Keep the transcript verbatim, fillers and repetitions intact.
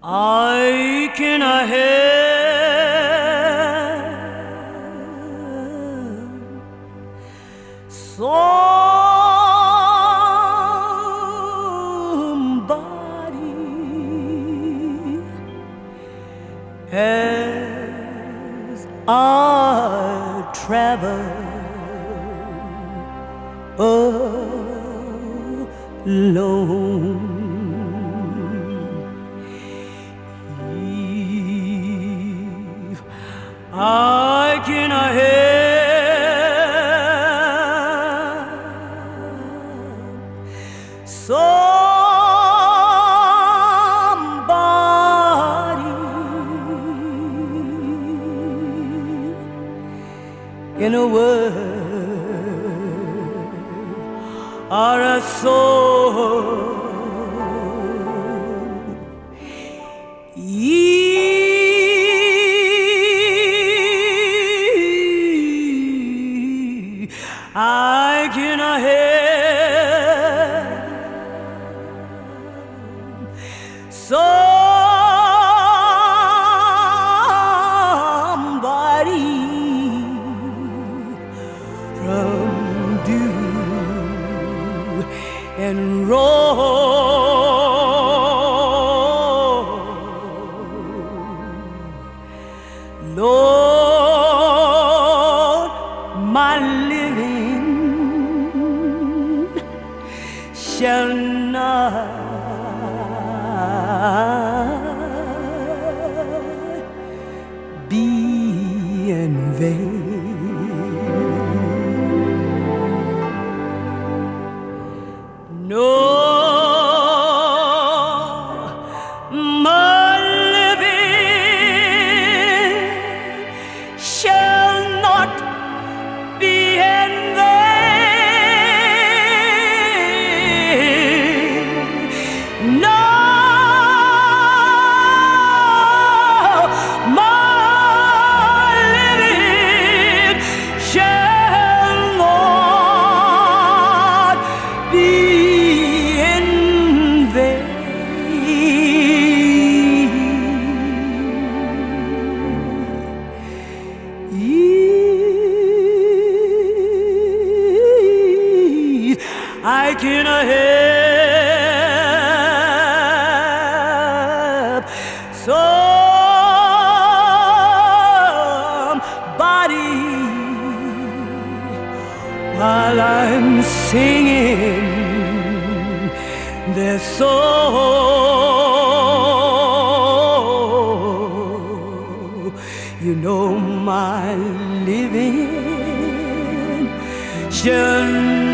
I can help somebody as I travel alone. If I can help somebody in a word or a soul, I can help somebody from dew and roll. Lord, my living shall not be in vain. No, my living shall not be in vain. No, my living shall not be in vain. I can help somebody while I'm singing their soul. You know my living shall